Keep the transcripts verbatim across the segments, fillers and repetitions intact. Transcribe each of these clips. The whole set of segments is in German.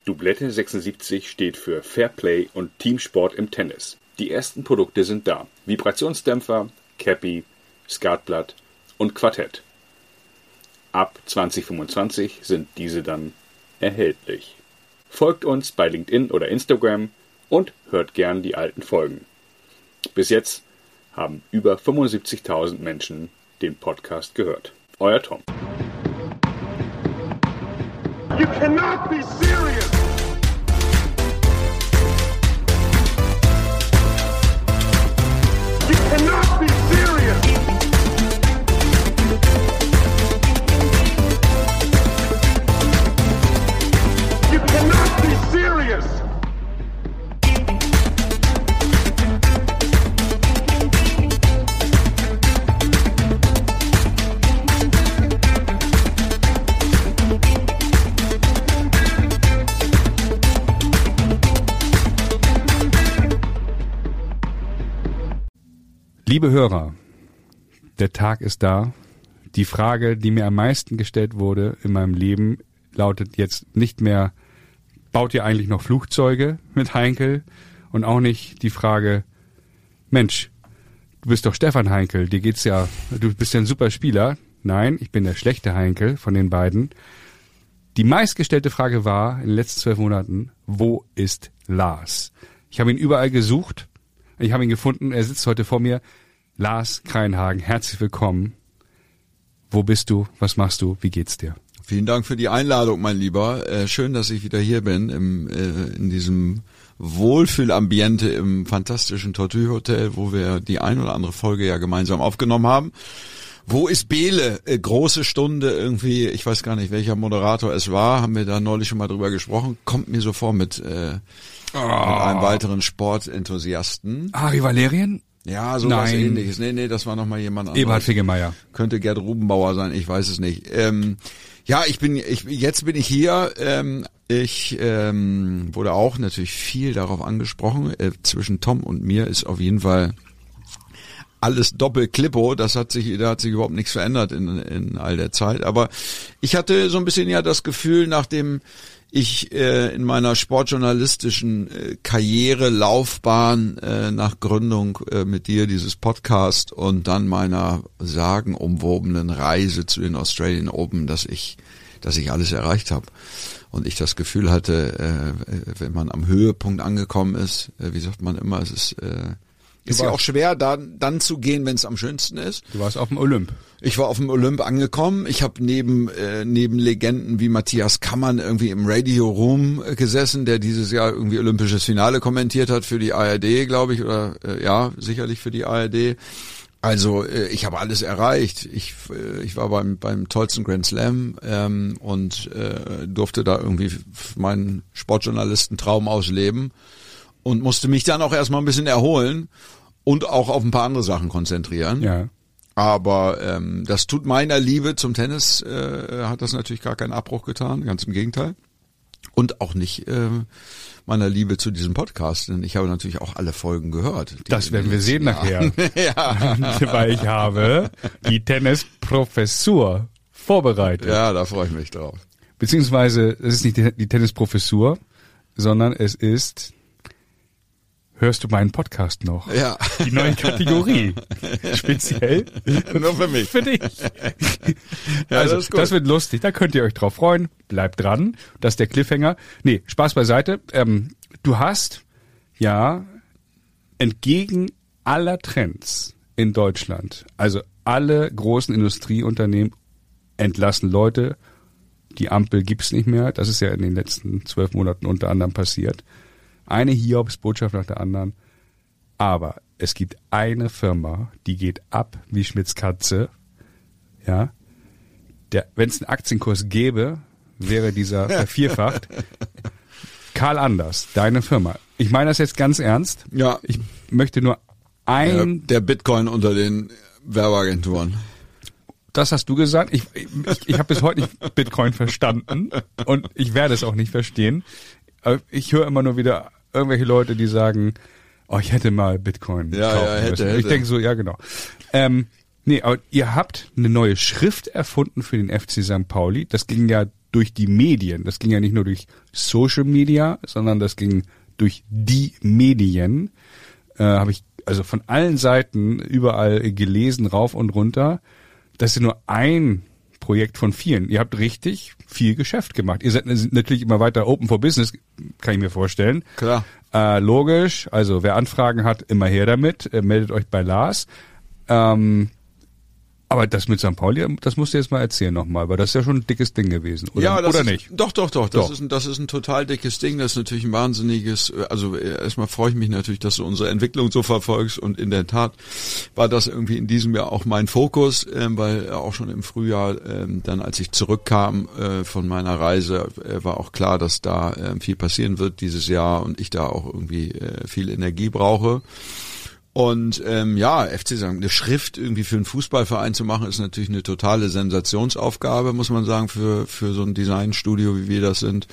Doublette sechsundsiebzig steht für Fairplay und Teamsport im Tennis. Die ersten Produkte sind da. Vibrationsdämpfer, Cappy, Skatblatt und Quartett. Ab zwanzig fünfundzwanzig sind diese dann erhältlich. Folgt uns bei LinkedIn oder Instagram und hört gern die alten Folgen. Bis jetzt haben über fünfundsiebzigtausend Menschen den Podcast gehört. Euer Tom. You cannot be serious! You cannot be serious! You cannot be serious! Liebe Hörer, der Tag ist da. Die Frage, die mir am meisten gestellt wurde in meinem Leben, lautet jetzt nicht mehr, baut ihr eigentlich noch Flugzeuge mit Heinkel? Und auch nicht die Frage, Mensch, du bist doch Stefan Heinkel, dir geht's ja, du bist ja ein super Spieler. Nein, ich bin der schlechte Heinkel von den beiden. Die meistgestellte Frage war in den letzten zwölf Monaten, wo ist Lars? Ich habe ihn überall gesucht. Ich habe ihn gefunden, er sitzt heute vor mir. Lars Kreinhagen, herzlich willkommen. Wo bist du? Was machst du? Wie geht's dir? Vielen Dank für die Einladung, mein Lieber. Äh, schön, dass ich wieder hier bin, im, äh, in diesem Wohlfühlambiente im fantastischen Tortue Hotel, wo wir die ein oder andere Folge ja gemeinsam aufgenommen haben. Wo ist Bele? Äh, große Stunde irgendwie, ich weiß gar nicht, welcher Moderator es war, haben wir da neulich schon mal drüber gesprochen. Kommt mir so vor mit... Äh, Oh. Mit einem weiteren Sportenthusiasten. Ari Valerien? Ja, sowas ähnliches. Nee, nee, das war nochmal jemand anderes. Eberhard Figgemeier. Könnte Gerd Rubenbauer sein, ich weiß es nicht. Ähm, ja, ich bin, ich, jetzt bin ich hier. Ähm, ich ähm, wurde auch natürlich viel darauf angesprochen. Äh, zwischen Tom und mir ist auf jeden Fall alles Doppel-Klippo. Das hat sich, da hat sich überhaupt nichts verändert in, in all der Zeit. Aber ich hatte so ein bisschen ja das Gefühl, nachdem ich äh, in meiner sportjournalistischen äh, Karriere, Laufbahn äh, nach Gründung äh, mit dir dieses Podcast und dann meiner sagenumwobenen Reise zu den Australian Open, dass ich, dass ich alles erreicht habe und ich das Gefühl hatte, äh, wenn man am Höhepunkt angekommen ist, äh, wie sagt man immer, es ist äh, ist ja auch schwer, dann, dann zu gehen, wenn es am schönsten ist. Du warst auf dem Olymp. Ich war auf dem Olymp angekommen. Ich habe neben äh, neben Legenden wie Matthias Kammern irgendwie im Radio Room äh, gesessen, der dieses Jahr irgendwie olympisches Finale kommentiert hat für die A R D, glaube ich, oder äh, ja, sicherlich für die A R D. Also äh, ich habe alles erreicht. Ich äh, ich war beim beim tollsten Grand Slam ähm, und äh, durfte da irgendwie meinen Sportjournalistentraum ausleben. Und musste mich dann auch erstmal ein bisschen erholen und auch auf ein paar andere Sachen konzentrieren. Ja. Aber ähm, das tut meiner Liebe zum Tennis, äh, hat das natürlich gar keinen Abbruch getan, ganz im Gegenteil. Und auch nicht äh, meiner Liebe zu diesem Podcast, denn ich habe natürlich auch alle Folgen gehört. Das werden wir sehen nachher. Ja. Weil ich habe die Tennisprofessur vorbereitet. Ja, da freue ich mich drauf. Beziehungsweise, es ist nicht die, die Tennisprofessur, sondern es ist... Hörst du meinen Podcast noch? Ja. Die neue Kategorie. Speziell. Nur für mich. Für dich. Ja, also, das ist gut. Das wird lustig. Da könnt ihr euch drauf freuen. Bleibt dran. Das ist der Cliffhanger. Nee, Spaß beiseite. Ähm, du hast, ja, entgegen aller Trends in Deutschland, also alle großen Industrieunternehmen entlassen Leute. Die Ampel gibt's nicht mehr. Das ist ja in den letzten zwölf Monaten unter anderem passiert. Eine Hiobsbotschaft nach der anderen. Aber es gibt eine Firma, die geht ab wie Schmitz Katze. Ja. Der, wenn es einen Aktienkurs gäbe, wäre dieser vervierfacht. Karl Anders, deine Firma. Ich meine das jetzt ganz ernst. Ja. Ich möchte nur ein... Der, der Bitcoin unter den Werbeagenturen. Das hast du gesagt. Ich, ich, ich habe bis heute nicht Bitcoin verstanden und ich werde es auch nicht verstehen. Ich höre immer nur wieder irgendwelche Leute, die sagen, oh, ich hätte mal Bitcoin ja, kaufen ja, hätte, müssen. hätte. Ich denke so, ja genau. Ähm, nee, aber ihr habt eine neue Schrift erfunden für den F C Sankt Pauli. Das ging ja durch die Medien. Das ging ja nicht nur durch Social Media, sondern das ging durch die Medien. Äh, habe ich also von allen Seiten überall gelesen, rauf und runter. Das ist nur ein Projekt von vielen. Ihr habt richtig viel Geschäft gemacht. Ihr seid natürlich immer weiter open for business, kann ich mir vorstellen. Klar. Äh, logisch. Also wer Anfragen hat, immer her damit. Äh, meldet euch bei Lars. Ähm, aber das mit Sankt Pauli, das musst du jetzt mal erzählen nochmal, weil das ist ja schon ein dickes Ding gewesen, oder, ja, das oder ist, nicht? Doch, doch, doch. Das Doch. ist ein, das ist ein total dickes Ding. Das ist natürlich ein wahnsinniges. Also erstmal freue ich mich natürlich, dass du unsere Entwicklung so verfolgst. Und in der Tat war das irgendwie in diesem Jahr auch mein Fokus, ähm, weil auch schon im Frühjahr, ähm, dann als ich zurückkam äh, von meiner Reise, äh, war auch klar, dass da äh, viel passieren wird dieses Jahr und ich da auch irgendwie äh, viel Energie brauche. Und ähm, ja, F C sagen, eine Schrift irgendwie für einen Fußballverein zu machen, ist natürlich eine totale Sensationsaufgabe, muss man sagen, für für so ein Designstudio, wie wir das sind.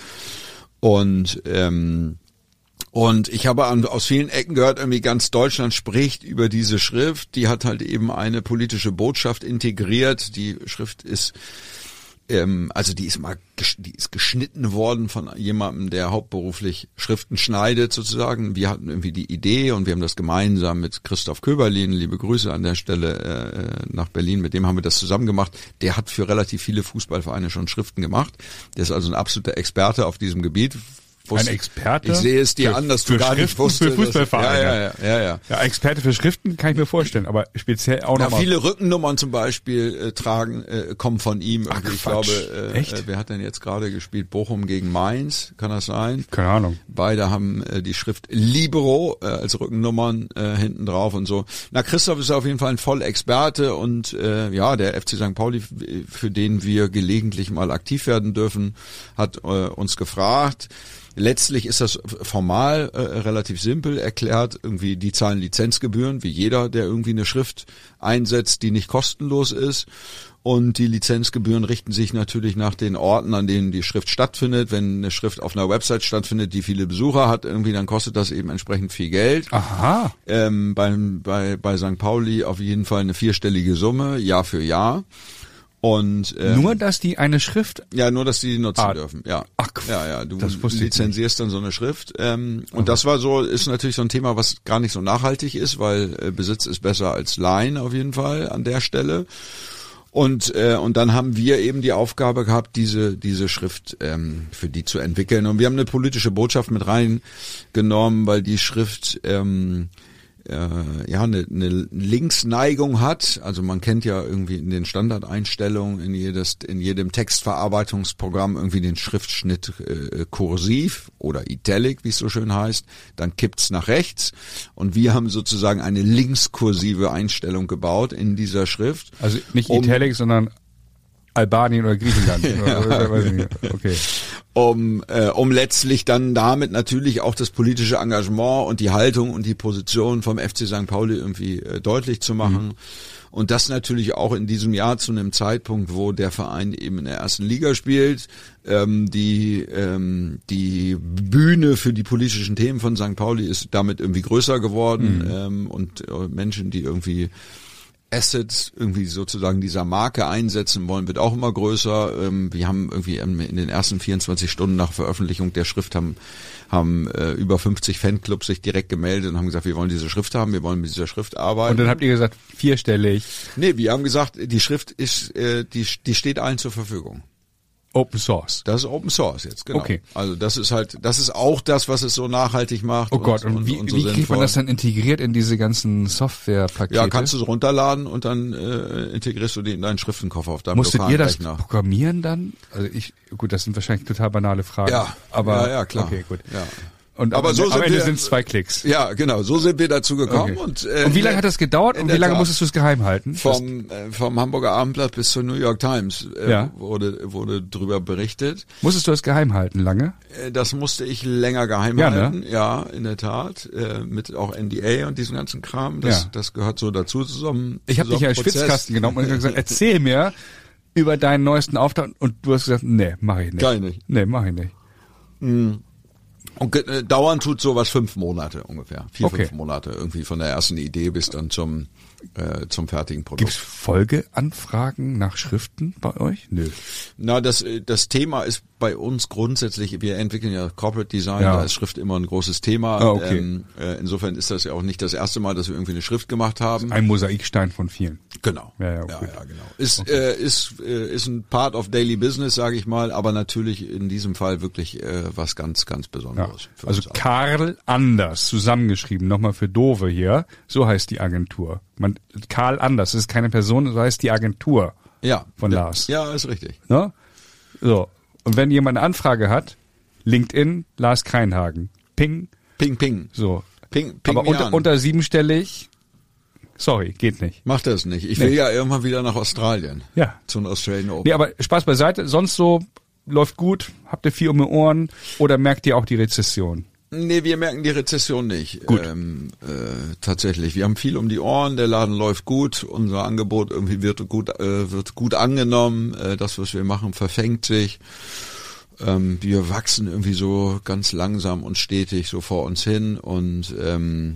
Und ähm, und ich habe an, aus vielen Ecken gehört, irgendwie ganz Deutschland spricht über diese Schrift. Die hat halt eben eine politische Botschaft integriert. Die Schrift ist Ähm, also die ist mal, die ist geschnitten worden von jemandem, der hauptberuflich Schriften schneidet sozusagen. Wir hatten irgendwie die Idee und wir haben das gemeinsam mit Christoph Köberlin, liebe Grüße an der Stelle äh, nach Berlin, mit dem haben wir das zusammen gemacht. Der hat für relativ viele Fußballvereine schon Schriften gemacht. Der ist also ein absoluter Experte auf diesem Gebiet. Ein Experte? Ich sehe es dir für, an, dass du für gar nicht Schriften wusstest. für Fußballvereine. Ja, ja, ja, ja. Ja, Experte für Schriften kann ich mir vorstellen, aber speziell auch Ja, nochmal. viele Rückennummern zum Beispiel äh, tragen, äh, kommen von ihm. Ach, ich Quatsch. glaube, äh, Echt? äh, wer hat denn jetzt gerade gespielt? Bochum gegen Mainz, kann das sein? Keine Ahnung. Beide haben äh, die Schrift Libero äh, als Rückennummern äh, hinten drauf und so. Na, Christoph ist auf jeden Fall ein Vollexperte und äh, ja, der F C Sankt Pauli, für den wir gelegentlich mal aktiv werden dürfen, hat äh, uns gefragt. Letztlich ist das formal äh, relativ simpel erklärt. Irgendwie die zahlen Lizenzgebühren, wie jeder, der irgendwie eine Schrift einsetzt, die nicht kostenlos ist. Und die Lizenzgebühren richten sich natürlich nach den Orten, an denen die Schrift stattfindet. Wenn eine Schrift auf einer Website stattfindet, die viele Besucher hat, irgendwie, dann kostet das eben entsprechend viel Geld. Aha. Ähm, beim, bei, bei Sankt Pauli auf jeden Fall eine vierstellige Summe, Jahr für Jahr. Und ähm, Nur, dass die eine Schrift... ja, nur, dass die die nutzen Ah. dürfen, ja. Ach, ja, ja, du das wusste ich lizenzierst dann so eine Schrift. Ähm, und das war so, ist natürlich so ein Thema, was gar nicht so nachhaltig ist, weil äh, Besitz ist besser als Leihen auf jeden Fall an der Stelle. Und äh, und dann haben wir eben die Aufgabe gehabt, diese diese Schrift ähm, für die zu entwickeln. Und wir haben eine politische Botschaft mit reingenommen, weil die Schrift ähm, äh, ja eine, eine Linksneigung hat. Also man kennt ja irgendwie in den Standardeinstellungen in jedes in jedem Textverarbeitungsprogramm irgendwie den Schriftschnitt äh, kursiv oder italic, wie es so schön heißt. Dann kippt's nach rechts und wir haben sozusagen eine linkskursive Einstellung gebaut in dieser Schrift. Also nicht Um- Italic, sondern Albanien oder Griechenland. Oder, oder, weiß ich nicht. Okay. um äh, um letztlich dann damit natürlich auch das politische Engagement und die Haltung und die Position vom F C Sankt Pauli irgendwie äh, deutlich zu machen. Mhm. Und das natürlich auch in diesem Jahr zu einem Zeitpunkt, wo der Verein eben in der ersten Liga spielt, ähm, die ähm, die Bühne für die politischen Themen von Sankt Pauli ist damit irgendwie größer geworden, mhm. ähm, und äh, Menschen, die irgendwie Assets irgendwie sozusagen dieser Marke einsetzen wollen, wird auch immer größer. Wir haben irgendwie in den ersten vierundzwanzig Stunden nach Veröffentlichung der Schrift haben haben äh, über fünfzig Fanclubs sich direkt gemeldet und haben gesagt, wir wollen diese Schrift haben, wir wollen mit dieser Schrift arbeiten. Und dann habt ihr gesagt, vierstellig. Nee, wir haben gesagt, die Schrift ist äh, die die steht allen zur Verfügung. Open Source. Das ist Open Source jetzt, genau. Okay. Also das ist halt, das ist auch das, was es so nachhaltig macht. Oh Gott, und, und wie, und so wie kriegt sinnvoll. man das dann integriert in diese ganzen Softwarepakete? Ja, kannst du es runterladen und dann äh, integrierst du die in deinen Schriftenkoffer auf deinem Musstet lokalen ihr das Rechner. programmieren dann? Also ich, gut, das sind wahrscheinlich total banale Fragen. Ja, aber ja, ja, klar. Okay, gut. Ja. Und Aber am, so am sind Ende wir- sind es zwei Klicks. Ja, genau, so sind wir dazu gekommen. Okay. Und, äh, Und wie lange hat das gedauert in und der wie lange Tat. musstest du es geheim halten? Vom, äh, vom Hamburger Abendblatt bis zur New York Times äh, Ja. wurde, wurde drüber berichtet. Musstest du es geheim halten lange? Äh, Das musste ich länger geheim Ja, ne? halten. Ja, in der Tat. Äh, mit auch N D A und diesem ganzen Kram. Das, Ja. das gehört so dazu zusammen. Ich habe dich ja als Schwitzkasten genommen und gesagt, erzähl mir über deinen neuesten Auftrag und du hast gesagt, nee, mach ich nicht. Geil nicht. Nee, mach ich nicht. Und äh, dauern tut sowas fünf Monate ungefähr. Vier, Okay. fünf Monate irgendwie von der ersten Idee bis dann zum äh, zum fertigen Produkt. Gibt's Folgeanfragen nach Schriften bei euch? Nö. Na, das das Thema ist bei uns grundsätzlich, wir entwickeln ja Corporate Design, Ja. da ist Schrift immer ein großes Thema. Ah, okay. ähm, äh, insofern ist das ja auch nicht das erste Mal, dass wir irgendwie eine Schrift gemacht haben. Ein Mosaikstein von vielen. Genau. Ja, ja, ja, okay. ja, genau. Ist äh, ist äh, ist ein Part of Daily Business, sage ich mal, aber natürlich in diesem Fall wirklich äh, was ganz ganz Ja. Besonderes. für Also uns alle. Karl Anders, zusammengeschrieben, nochmal für Dove hier. So heißt die Agentur. Man, Karl Anders, das ist keine Person, so heißt die Agentur ja, von ja, Lars. Ja, ist richtig. Ne? So. Und wenn jemand eine Anfrage hat, LinkedIn, Lars Kreinhagen. Ping. Ping ping. So. Ping ping Aber mir unter, an. unter siebenstellig, sorry, geht nicht. Mach das nicht. Ich will Nee. ja irgendwann wieder nach Australien. Ja. Zu den Australian Open. Nee, aber Spaß beiseite. Sonst so, läuft gut, habt ihr viel um die Ohren oder merkt ihr auch die Rezession? Nee, wir merken die Rezession nicht. Gut. Ähm, äh, tatsächlich. Wir haben viel um die Ohren, der Laden läuft gut, unser Angebot irgendwie wird gut, äh, wird gut angenommen, äh, das, was wir machen, verfängt sich. Ähm, wir wachsen irgendwie so ganz langsam und stetig so vor uns hin und ähm,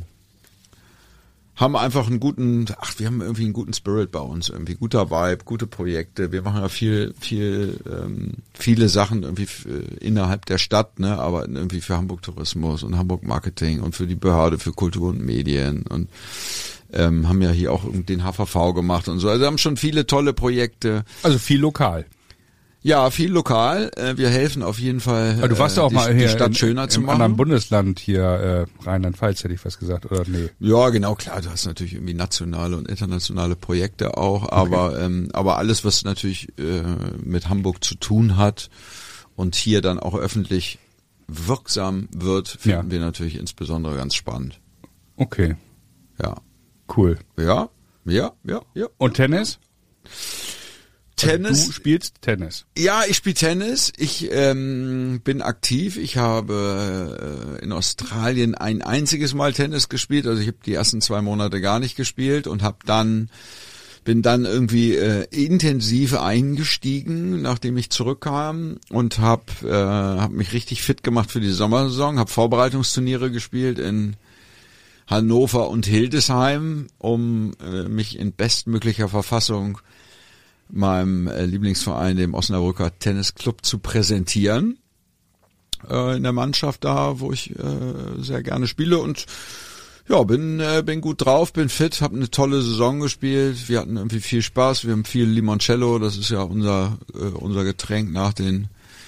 haben einfach einen guten, ach, wir haben irgendwie einen guten Spirit bei uns, irgendwie guter Vibe, gute Projekte. Wir machen ja viel, viel, ähm, viele Sachen irgendwie f- innerhalb der Stadt, ne, aber irgendwie für Hamburg Tourismus und Hamburg Marketing und für die Behörde für Kultur und Medien und ähm, haben ja hier auch den H V V gemacht und so. Also wir haben schon viele tolle Projekte. Also viel lokal. Ja, viel lokal. Äh, wir helfen auf jeden Fall, Aber du warst ja äh, auch die, mal die hier Stadt in, schöner im zu machen. anderen Bundesland hier, äh, Rheinland-Pfalz hätte ich fast gesagt, oder nee? Ja, genau, klar, du hast natürlich irgendwie nationale und internationale Projekte auch, aber ähm, aber alles, was natürlich äh, mit Hamburg zu tun hat und hier dann auch öffentlich wirksam wird, finden Ja. wir natürlich insbesondere ganz spannend. Okay, Ja. cool. Ja, ja, ja, ja. Und Tennis? Tennis. Also du spielst Tennis. Ja, ich spiele Tennis. Ich ähm, bin aktiv. Ich habe äh, in Australien ein einziges Mal Tennis gespielt. Also ich habe die ersten zwei Monate gar nicht gespielt und habe dann bin dann irgendwie äh, intensiv eingestiegen, nachdem ich zurückkam und habe äh, hab mich richtig fit gemacht für die Sommersaison. Habe Vorbereitungsturniere gespielt in Hannover und Hildesheim, um äh, mich in bestmöglicher Verfassung meinem äh, Lieblingsverein, dem Osnabrücker Tennisclub, zu präsentieren äh, in der Mannschaft da, wo ich äh, sehr gerne spiele und ja, bin äh, bin gut drauf, bin fit, habe eine tolle Saison gespielt. Wir hatten irgendwie viel Spaß, wir haben viel Limoncello, das ist ja unser äh, unser Getränk nach den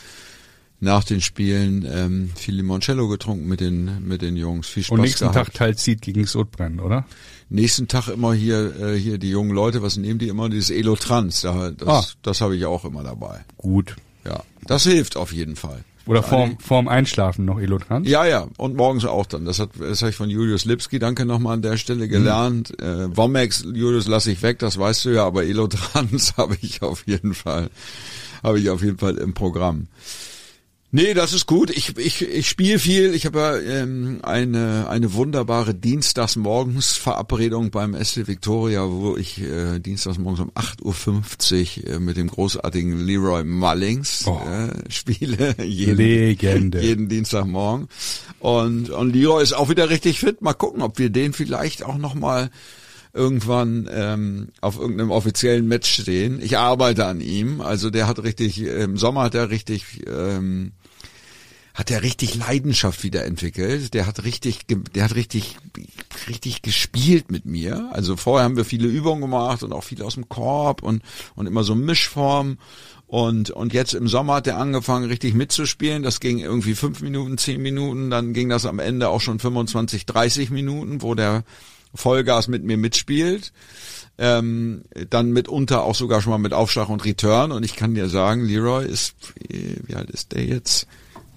nach den Spielen, ähm, viel Limoncello getrunken mit den mit den Jungs, viel Spaß Und nächsten gehabt. Tag teilt Seed gegen Sodbrennen, oder? Nächsten Tag immer hier äh, hier die jungen Leute, was nehmen die immer? Dieses Elotrans, da, das, Ah. das habe ich auch immer dabei. Gut. Ja, das hilft auf jeden Fall. Oder Vor vorm, vorm Einschlafen noch Elotrans? Ja, ja, und morgens auch dann. Das hat das habe ich von Julius Lipski, danke nochmal an der Stelle, gelernt. Mhm. Äh, Womex, Julius, lasse ich weg, das weißt du ja, aber Elotrans habe ich auf jeden Fall, habe ich auf jeden Fall im Programm. Nee, das ist gut. Ich ich ich spiele viel. Ich habe ja ähm, eine eine wunderbare Dienstagsmorgens-Verabredung beim S C Victoria, wo ich äh, dienstagsmorgens um acht Uhr fünfzig äh, mit dem großartigen Leroy Mullings Oh. äh, spiele. Jeden, Legende. Jeden Dienstagmorgen. Und und Leroy ist auch wieder richtig fit. Mal gucken, ob wir den vielleicht auch noch mal irgendwann ähm, auf irgendeinem offiziellen Match stehen. Ich arbeite an ihm. Also der hat richtig, im Sommer hat er richtig, ähm, hat er richtig Leidenschaft wieder entwickelt. Der hat richtig, ge- der hat richtig, richtig gespielt mit mir. Also vorher haben wir viele Übungen gemacht und auch viel aus dem Korb und und immer so Mischform. Und und jetzt im Sommer hat er angefangen richtig mitzuspielen. Das ging irgendwie fünf Minuten, zehn Minuten. Dann ging das am Ende auch schon fünfundzwanzig, dreißig Minuten, wo der Vollgas mit mir mitspielt, ähm, dann mitunter auch sogar schon mal mit Aufschlag und Return. Und ich kann dir sagen, Leroy ist, wie alt ist der jetzt?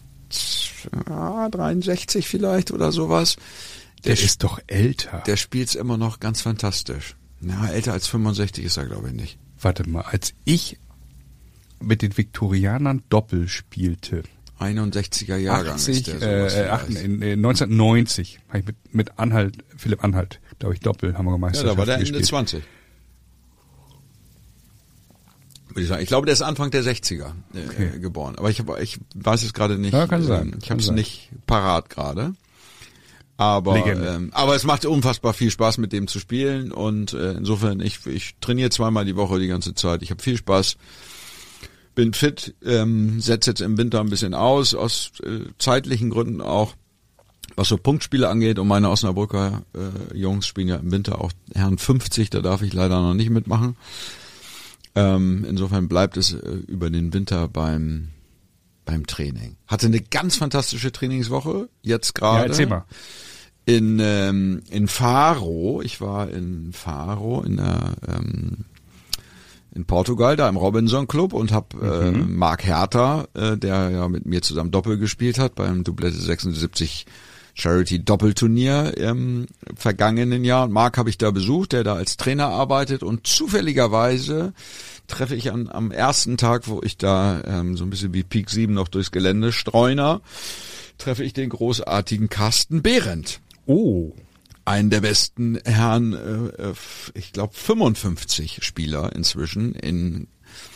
dreiundsechzig vielleicht oder sowas. Der, Der, ist doch älter. der spielt's immer noch ganz fantastisch. Na, älter als fünfundsechzig ist er, glaube ich, nicht. Warte mal, als ich mit den Viktorianern Doppel spielte, einundsechziger Jahrgang achtzig, ist der sowas äh, acht, vielleicht. in, äh, neunzehnhundertneunzig habe ich mit, mit Anhalt, Philipp Anhalt, glaube ich, Doppel haben wir Ja, Meisterschaft da war der gespielt. Ende zwanzig. würde ich sagen. Ich glaube, der ist Anfang der sechziger äh, okay. geboren. Aber ich, hab, ich weiß es gerade nicht. Ja, kann sein. Ähm, ich habe es nicht parat gerade. Aber ähm, aber es macht unfassbar viel Spaß, mit dem zu spielen. Und äh, insofern, ich, ich trainiere zweimal die Woche die ganze Zeit. Ich habe viel Spaß. Bin fit, ähm, setze jetzt im Winter ein bisschen aus, aus äh, zeitlichen Gründen auch, was so Punktspiele angeht. Und meine Osnabrücker äh, Jungs spielen ja im Winter auch Herren fünfzig, da darf ich leider noch nicht mitmachen. Ähm, insofern bleibt es äh, über den Winter beim beim Training. Hatte eine ganz fantastische Trainingswoche, jetzt gerade. Ja, erzähl mal. In, ähm, in Faro, ich war in Faro, in der ähm, in Portugal, da im Robinson Club und habe äh, mhm. Marc Herter, äh, der ja mit mir zusammen Doppel gespielt hat beim Doublette sechsundsiebzig Charity Doppelturnier im vergangenen Jahr. Und Marc habe ich da besucht, der da als Trainer arbeitet, und zufälligerweise treffe ich an, am ersten Tag, wo ich da ähm, so ein bisschen wie Peak sieben noch durchs Gelände streuner, treffe ich den großartigen Carsten Behrendt. Oh. Einen der besten Herren, äh, ich glaube fünfundfünfzig Spieler inzwischen in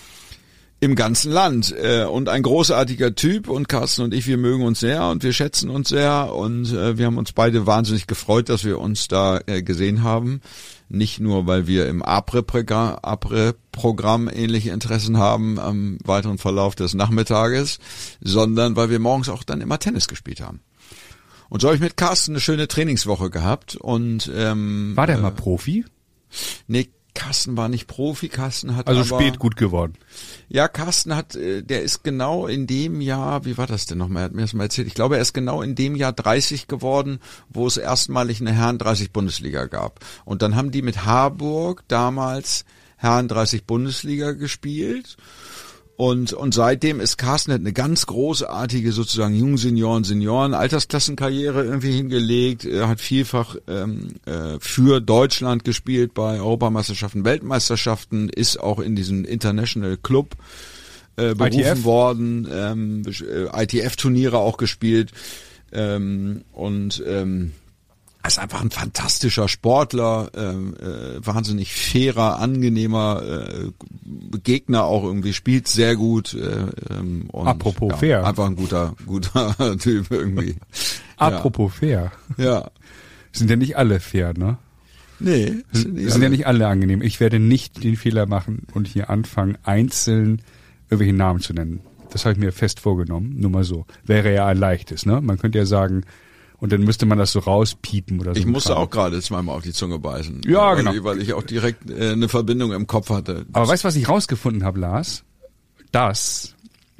im ganzen Land, äh, und ein großartiger Typ, und Carsten und ich, wir mögen uns sehr und wir schätzen uns sehr, und äh, wir haben uns beide wahnsinnig gefreut, dass wir uns da äh, gesehen haben. Nicht nur, weil wir im A P R E-Programm ähnliche Interessen haben am weiteren Verlauf des Nachmittages, sondern weil wir morgens auch dann immer Tennis gespielt haben. Und so habe ich mit Carsten eine schöne Trainingswoche gehabt. Und ähm, war der äh, mal Profi? Nee, Carsten war nicht Profi. Carsten hat also aber, spät gut geworden. Ja, Carsten hat, der ist genau in dem Jahr, wie war das denn nochmal? Er hat mir das mal erzählt. Ich glaube, er ist genau in dem Jahr dreißig geworden, wo es erstmalig eine Herren dreißig Bundesliga gab. Und dann haben die mit Harburg damals Herren dreißig Bundesliga gespielt. Und, und seitdem ist Carsten hat eine ganz großartige sozusagen Jungsenioren, Senioren, Altersklassenkarriere irgendwie hingelegt. Er hat vielfach ähm, äh, für Deutschland gespielt bei Europameisterschaften, Weltmeisterschaften, ist auch in diesem International Club äh, berufen I T F worden, ähm, I T F-Turniere auch gespielt, ähm, und ähm, er ist einfach ein fantastischer Sportler, äh, äh, wahnsinnig fairer, angenehmer äh, Gegner auch irgendwie, spielt sehr gut. Äh, ähm, und, Apropos ja, fair. Einfach ein guter, guter Typ irgendwie. Apropos ja. fair. Ja. Sind ja nicht alle fair, ne? Nee. Sind, sind alle. ja nicht alle angenehm. Ich werde nicht den Fehler machen und hier anfangen, einzeln irgendwelche Namen zu nennen. Das habe ich mir fest vorgenommen, nur mal so. Wäre ja ein leichtes, ne? Man könnte ja sagen, und dann müsste man das so rauspiepen oder so. Ich musste auch gerade zweimal auf die Zunge beißen. Ja, weil, genau. Weil ich auch direkt äh, eine Verbindung im Kopf hatte. Aber weißt du, was ich rausgefunden habe, Lars? Dass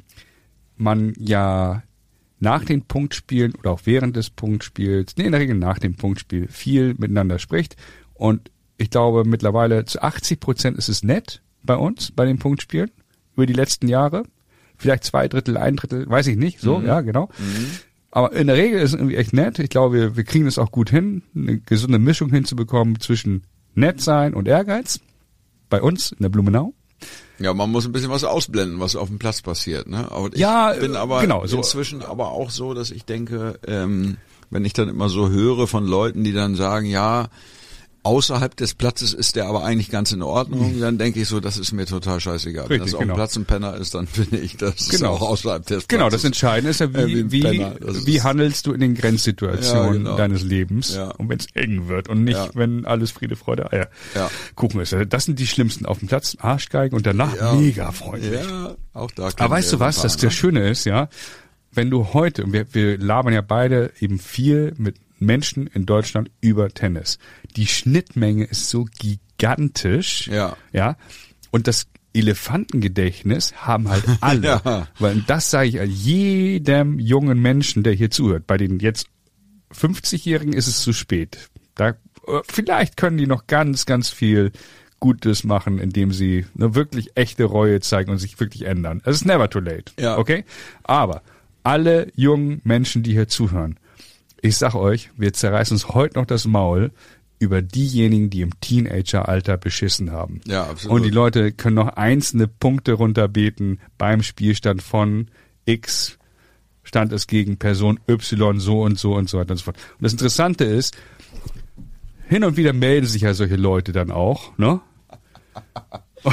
man ja nach den Punktspielen oder auch während des Punktspiels, nee, in der Regel nach dem Punktspiel, viel miteinander spricht. Und ich glaube, mittlerweile zu achtzig Prozent ist es nett bei uns, bei den Punktspielen, über die letzten Jahre. Vielleicht zwei Drittel, ein Drittel, weiß ich nicht, so, mhm. ja, genau. Mhm. Aber in der Regel ist es irgendwie echt nett. Ich glaube, wir, wir kriegen es auch gut hin, eine gesunde Mischung hinzubekommen zwischen nett sein und Ehrgeiz. Bei uns in der Blumenau. Ja, man muss ein bisschen was ausblenden, was auf dem Platz passiert, ne? Aber ich ja, bin aber genau, so. inzwischen aber auch so, dass ich denke, ähm, wenn ich dann immer so höre von Leuten, die dann sagen, ja, außerhalb des Platzes ist der aber eigentlich ganz in Ordnung, dann denke ich so, das ist mir total scheißegal. Richtig, wenn das auf genau. dem Platz ein Penner ist, dann finde ich, das genau. ist auch außerhalb des Platzes. Genau, das Entscheidende ist ja, wie, äh, wie, wie, wie handelst du in den Grenzsituationen ja, genau. deines Lebens, ja. und wenn es eng wird und nicht, ja. wenn alles Friede, Freude, Eier. Ja. Kuchen ist. Das sind die schlimmsten auf dem Platz, Arschgeigen, und danach ja. mega freundlich. Ja, auch da. Aber weißt du was, das der Schöne ist, ja, wenn du heute, und wir, wir labern ja beide eben viel mit Menschen in Deutschland über Tennis. Die Schnittmenge ist so gigantisch, ja, ja, und das Elefantengedächtnis haben halt alle, ja. weil das sage ich jedem jungen Menschen, der hier zuhört. Bei den jetzt fünfzigjährigen ist es zu spät. Da vielleicht können die noch ganz, ganz viel Gutes machen, indem sie eine wirklich echte Reue zeigen und sich wirklich ändern. Es ist never too late, ja. okay? Aber alle jungen Menschen, die hier zuhören, ich sag euch, wir zerreißen uns heute noch das Maul über diejenigen, die im Teenageralter beschissen haben. Ja, absolut. Und die Leute können noch einzelne Punkte runterbeten beim Spielstand von X, stand es gegen Person Y, so und so und so weiter und so fort. Und das Interessante ist, hin und wieder melden sich ja solche Leute dann auch, ne?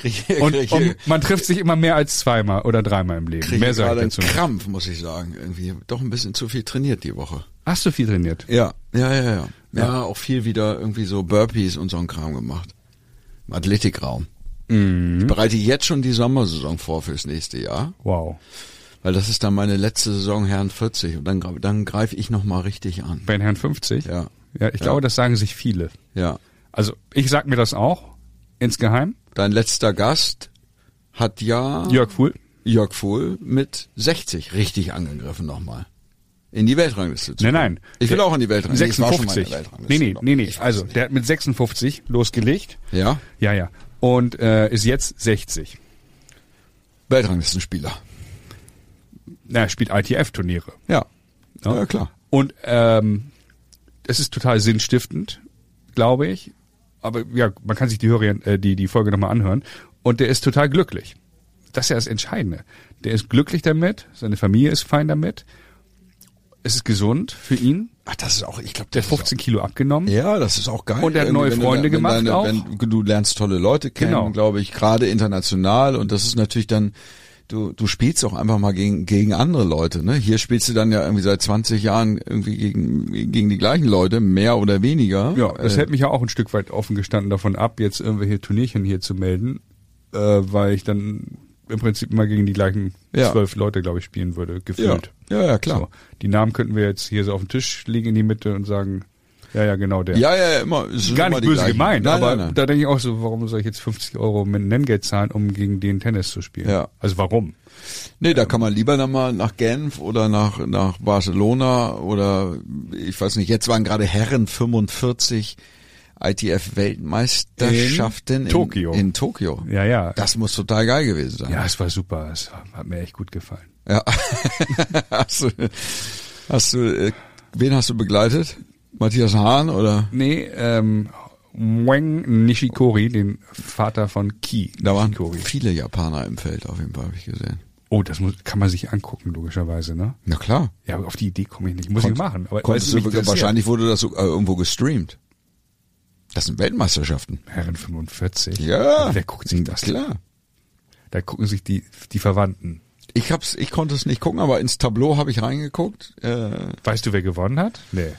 krieg, Und, krieg, und man trifft sich immer mehr als zweimal oder dreimal im Leben. krieg Mehr sage gerade ich einen dazu nicht. Krampf, muss ich sagen. Irgendwie doch ein bisschen zu viel trainiert die Woche. Hast du viel trainiert? Ja, ja, ja, ja. Ja, auch viel wieder irgendwie so Burpees und so einen Kram gemacht. Im Athletikraum. Mhm. Ich bereite jetzt schon die Sommersaison vor fürs nächste Jahr, Wow. weil das ist dann meine letzte Saison Herren vierzig und dann, dann greife ich nochmal richtig an. Bei den Herren fünfzig? Ja, Ja, ich glaube, das sagen sich viele. ja. Also ich sag mir das auch, insgeheim. Dein letzter Gast hat ja Jörg Fuhl. Jörg Fuhl mit sechzig richtig angegriffen nochmal. In die Weltrangliste zu Nein, kommen. nein. Ich will Der- auch in die Weltrangliste. Ich war schon mal in sechsundfünfzig. der Weltrangliste. Nee, nee, nee, nee. Ich weiß Also, nicht. der hat mit sechsundfünfzig losgelegt. Ja, Ja, ja. Und äh, ist jetzt sechzig. Weltranglistenspieler. Na, er spielt I T F-Turniere. Ja. Ja. Ja, klar. Und ähm, das ist total sinnstiftend, glaube ich. Aber ja, man kann sich die, Hörer, äh, die, die Folge nochmal anhören. Und der ist total glücklich. Das ist ja das Entscheidende. Der ist glücklich damit, seine Familie ist fein damit. Es ist gesund für ihn. Ach, das ist auch, ich glaube, Der hat fünfzehn Kilo abgenommen. Ja, das ist auch geil. Und er hat Irgendwie, neue wenn du Freunde wenn gemacht deine, auch. Wenn du lernst tolle Leute kennen, Genau. glaube ich, gerade international. Und das ist natürlich dann, du, du spielst auch einfach mal gegen, gegen andere Leute, ne? Hier spielst du dann ja irgendwie seit zwanzig Jahren irgendwie gegen, gegen die gleichen Leute, mehr oder weniger. Ja, das Äh, hält mich ja auch ein Stück weit offen gestanden davon ab, jetzt irgendwelche Turnierchen hier zu melden, äh, weil ich dann im Prinzip immer gegen die gleichen Ja. zwölf Leute, glaube ich, spielen würde, ja, gefühlt. ja, ja, klar. So, die Namen könnten wir jetzt hier so auf den Tisch legen in die Mitte und sagen, ja, ja, genau der. Ja, ja, ja, immer. Es sind Gar immer nicht die böse gleichen. gemeint, Nein, aber nein, nein. da denke ich auch so, warum soll ich jetzt fünfzig Euro mit Nenngeld zahlen, um gegen den Tennis zu spielen? Ja. Also warum? Nee, da kann man lieber dann mal nach Genf oder nach, nach Barcelona oder, ich weiß nicht, jetzt waren gerade Herren fünfundvierzig I T F-Weltmeisterschaften In Tokio. In, in Tokio. Ja, ja. Das muss total geil gewesen sein. Ja, es war super. Es hat mir echt gut gefallen. Ja. hast du, hast du, äh, wen hast du begleitet? Matthias Hahn oder? Nee, ähm, Wang Nishikori, den Vater von Ki. Da waren Nishikori. viele Japaner im Feld, auf jeden Fall, habe ich gesehen. Oh, das muss, kann man sich angucken, logischerweise, ne? Na klar. Ja, aber auf die Idee komme ich nicht. Muss Konnt- ich machen. Aber Konntest weil es du, mich interessiert. wahrscheinlich wurde das so, äh, irgendwo gestreamt. Das sind Weltmeisterschaften. Herren fünfundvierzig. Ja. Wer guckt sich das? Klar. Da gucken sich die, die Verwandten. Ich hab's, ich konnte es nicht gucken, aber ins Tableau habe ich reingeguckt. Äh, Weißt du, wer gewonnen hat? Nee.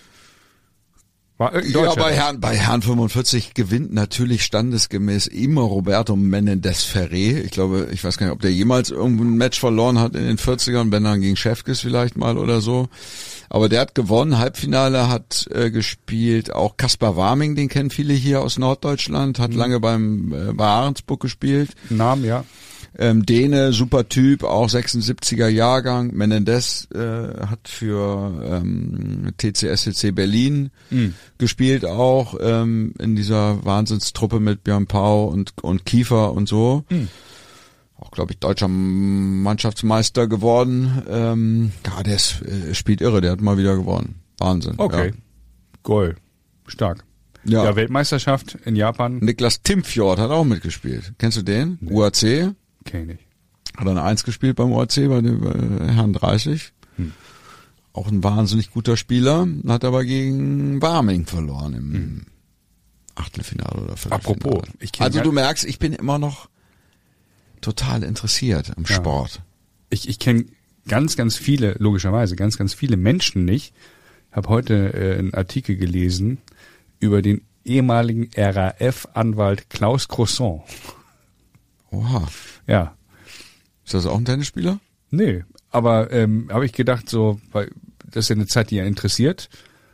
War irgendein ja, Deutscher. bei Herrn, bei Herrn fünfundvierzig gewinnt natürlich standesgemäß immer Roberto Menendez Ferré. Ich glaube, ich weiß gar nicht, ob der jemals irgendwo ein Match verloren hat in den vierzigern, wenn dann gegen Schäfkes vielleicht mal oder so. Aber der hat gewonnen, Halbfinale hat äh, gespielt, auch Kaspar Warming, den kennen viele hier aus Norddeutschland, hat lange beim äh, bei Ahrensburg gespielt. Namen, ja. Ähm, Däne, super Typ, auch sechsundsiebziger Jahrgang. Menendez äh, hat für ähm, T C S C C Berlin Mhm. gespielt, auch ähm, in dieser Wahnsinnstruppe mit Björn Pau und, und Kiefer und so. Mhm. Auch, glaube ich, deutscher Mannschaftsmeister geworden. Ähm, ja, der ist, äh, spielt irre, der hat mal wieder gewonnen. Wahnsinn. Okay. Goal. Stark. Ja. Ja, ja. Weltmeisterschaft in Japan. Niklas Timfjord hat auch mitgespielt. Kennst du den? U A C. Kenn ich. Hat eine Eins gespielt beim U A C, bei den äh, Herren dreißig. Hm. Auch ein wahnsinnig guter Spieler, hat aber gegen Warming verloren im Hm. Achtelfinale oder Viertelfinale. Apropos, ich kenn also ja- du merkst, ich bin immer noch total interessiert am Ja. Sport. Ich, ich kenne ganz, ganz viele, logischerweise, ganz, ganz viele Menschen nicht. Ich habe heute äh, einen Artikel gelesen über den ehemaligen R A F-Anwalt Klaus Croissant. Oha. Ja, Ist das auch ein Tennisspieler? nee, aber ähm, habe ich gedacht, so, weil das ist ja eine Zeit, die ja interessiert.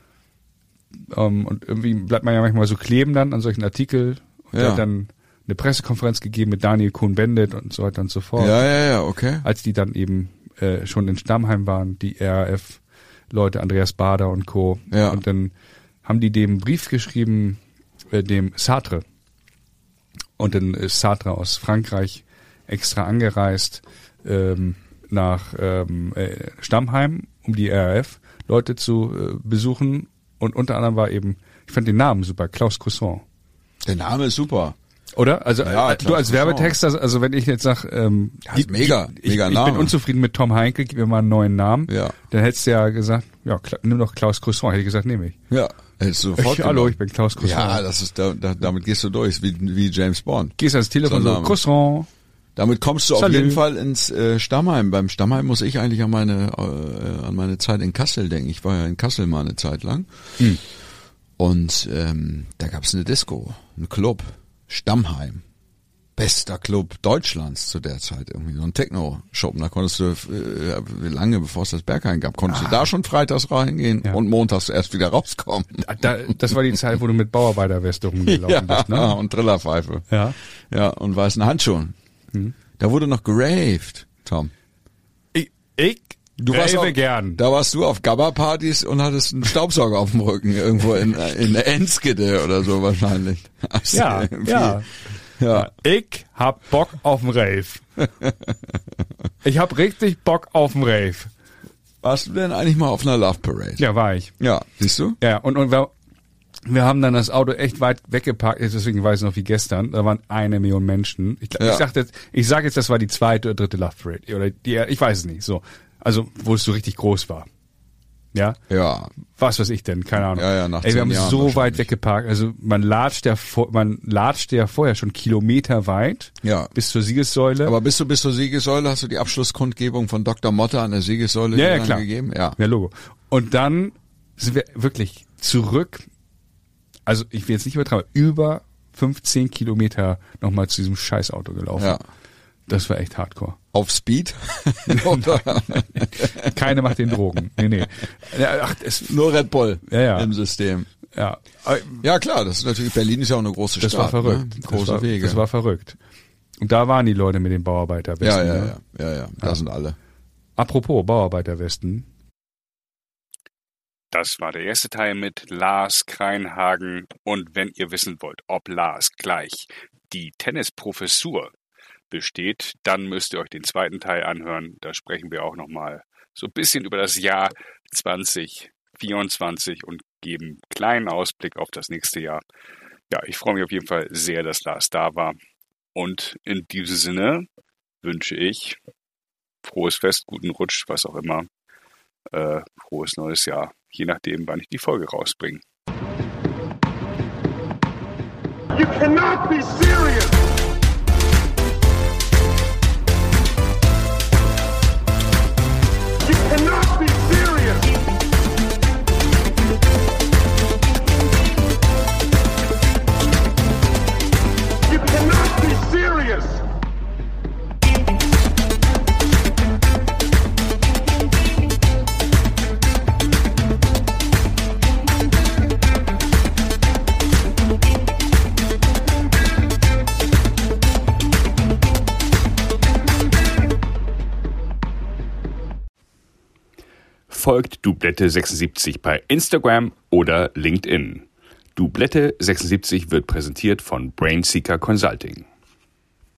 Ähm, und irgendwie bleibt man ja manchmal so kleben dann an solchen Artikeln. Und Ja. der hat dann eine Pressekonferenz gegeben mit Daniel Cohn-Bendit und so weiter und so fort. Ja, ja, ja, okay. Als die dann eben äh, schon in Stammheim waren, die R A F-Leute, Andreas Bader und Co. Ja. Und dann haben die dem Brief geschrieben, äh, dem Sartre. Und dann ist Sartre aus Frankreich extra angereist ähm, nach ähm, äh, Stammheim, um die R A F-Leute zu äh, besuchen. Und unter anderem war eben, ich fand den Namen super, Klaus Croissant. Der Name ist super. Oder? Also Ja, äh, du als Werbetexter, also wenn ich jetzt sag, ähm, Ja, ist mega, ich, mega ich, ich Name. bin unzufrieden mit Tom Heinke, gib mir mal einen neuen Namen. Ja. Dann hättest du ja gesagt, ja, Kla- nimm doch Klaus Croissant. Hätte ich gesagt, nehme ich. Ja, hättest du sofort Ich, hallo, genommen. ich bin Klaus Croissant. Ja, das ist, da, da, damit gehst du durch, wie, wie James Bond. Gehst ans Telefon So ein so, Name. Croissant. Damit kommst du auf Salut. jeden Fall ins äh, Stammheim. Beim Stammheim muss ich eigentlich an meine äh, an meine Zeit in Kassel denken. Ich war ja in Kassel mal eine Zeit lang. Hm. Und ähm, da gab's eine Disco, einen Club, Stammheim. Bester Club Deutschlands zu der Zeit. Irgendwie so ein Techno-Schuppen. Da konntest du, äh, lange bevor es das Berghain gab, konntest du da schon freitags reingehen Ja. und montags erst wieder rauskommen. Da, das war die Zeit, wo du mit Bauarbeiterweste rumgelaufen bist, ne? und Trillerpfeife. Ja. Ja, und weißen Handschuhen. Mhm. Da wurde noch geraved, Tom. Ich, ich Du warst rave auf, gern. Da warst du auf Gabba-Partys und hattest einen Staubsauger auf dem Rücken, irgendwo in, in Enskede oder so wahrscheinlich. Hast du Ja, irgendwie- ja. ja. Ich hab Bock auf den Rave. Ich hab richtig Bock auf den Rave. Warst du denn eigentlich mal auf einer Love Parade? Ja, war ich. Ja, siehst du? Ja, und, und wir, wir haben dann das Auto echt weit weggeparkt, deswegen weiß ich noch wie gestern, da waren eine Million Menschen. Ich, Ja. ich dachte jetzt, ich sage jetzt, das war die zweite oder dritte Love Parade. Oder die, ich weiß es nicht, so. Also, wo es so richtig groß war. Ja? Ja. Was weiß ich denn? Keine Ahnung. Ja, ja, nach Ey, wir zehn haben Jahren so weit wahrscheinlich. weggeparkt. Also man latscht ja vor, man latscht ja vorher schon Kilometer weit Ja. bis zur Siegessäule. Aber bist du bis zur Siegessäule, hast du die Abschlusskundgebung von Doktor Motte an der Siegessäule ja, dir ja, dann klar. gegeben? Ja. Ja, Logo. Und dann sind wir wirklich zurück. Also ich will jetzt nicht übertreiben, über fünfzehn Kilometer nochmal zu diesem Scheißauto gelaufen. Ja. Das war echt hardcore. Auf Speed? Oder Keine macht den Drogen. Nee, nee. Ja, ach, es, nur Red Bull Ja, ja. im System? ja. Ja, klar, das ist natürlich, Berlin ist ja auch eine große Das Stadt. war verrückt. Ne? Das Große war, Wege. Das war verrückt. Und da waren die Leute mit den ja, Bauarbeiterwesten. ja, ne? ja, ja, ja, da sind alle. Apropos Bauarbeiterwesten. Das war der erste Teil mit Lars Kreinhagen. Und wenn ihr wissen wollt, ob Lars gleich die Tennisprofessur besteht, dann müsst ihr euch den zweiten Teil anhören. Da sprechen wir auch nochmal so ein bisschen über das Jahr zwanzig vierundzwanzig und geben einen kleinen Ausblick auf das nächste Jahr. Ja, ich freue mich auf jeden Fall sehr, dass Lars da war. Und in diesem Sinne wünsche ich frohes Fest, guten Rutsch, was auch immer. Äh, frohes neues Jahr, je nachdem, wann ich die Folge rausbringe. You cannot be serious. You cannot be serious. You cannot be serious. Folgt Dublette sechsundsiebzig bei Instagram oder LinkedIn. Dublette sechsundsiebzig wird präsentiert von Brainseeker Consulting.